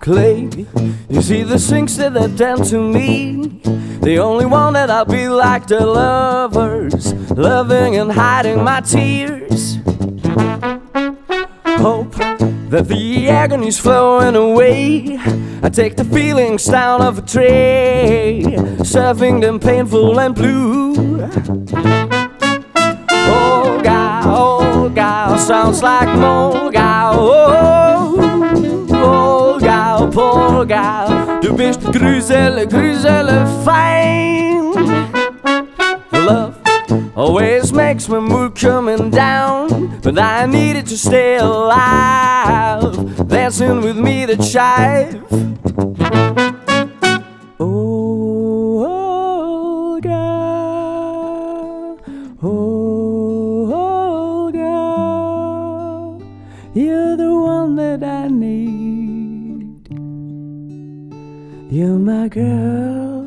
clay. You see the things that they've done to me. The only one that I'll be like the lovers, loving and hiding my tears. Hope that the agony's flowing away. I take the feelings down of a tray, serving them painful and blue. Oh gal, sounds like more gal. Oh gal, poor gal, du bist gruselig fine. Love always makes my mood coming down, but I needed to stay alive, dancing with me to jive. Oh gal, oh gal, you're the one that I need. You're my girl.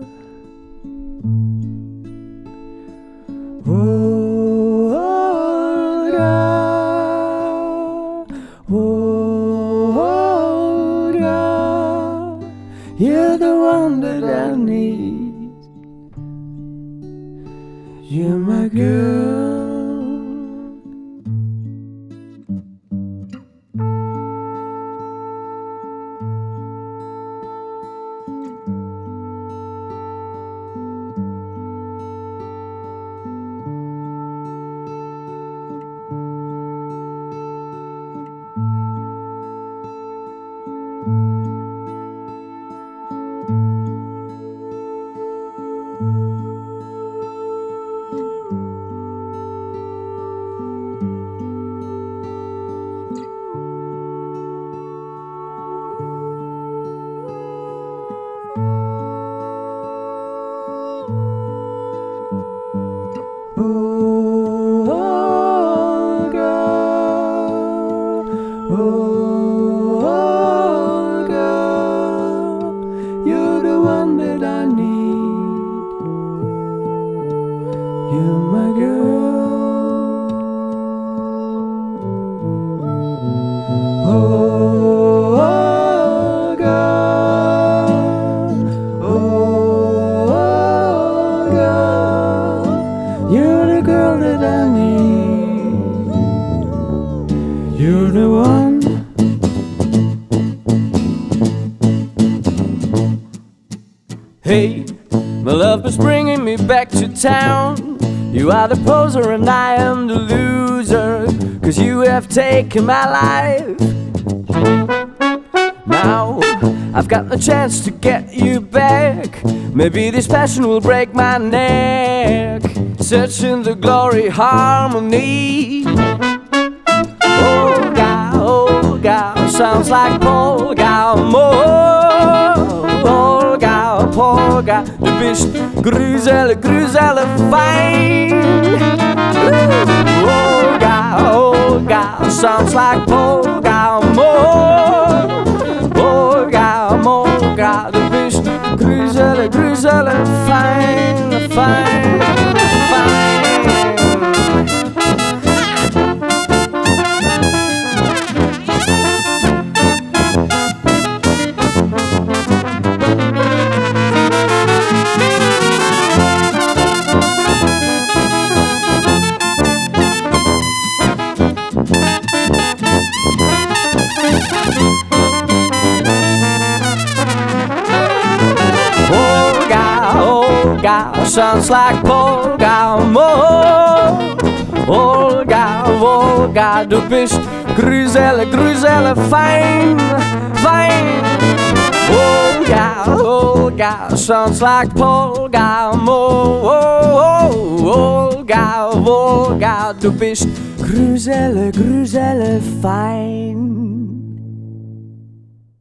Oh girl, oh girl, you're the one that I need. You're my girl. Oh girl, oh girl, you're the one that I need. You're my girl. Oh girl, oh girl, you're the girl that I need. You're the one. Hey, my love is bringing me back to town. You are the poser and I am the loser, 'cause you have taken my life. Now I've got the chance to get you back. Maybe this passion will break my neck, searching the glory harmony. Oh gal, sounds like Paul gal, oh gal, poor gal, du bist gruselig fine. Oh gal, sounds like Paul gal, oh gal, du bist gruselig fine, fine. Oh gal, sounds like Paul gal, oh gal, du bist gruselig fine. Oh gal, sounds like Paul gal, oh gal, du bist gruselig fine.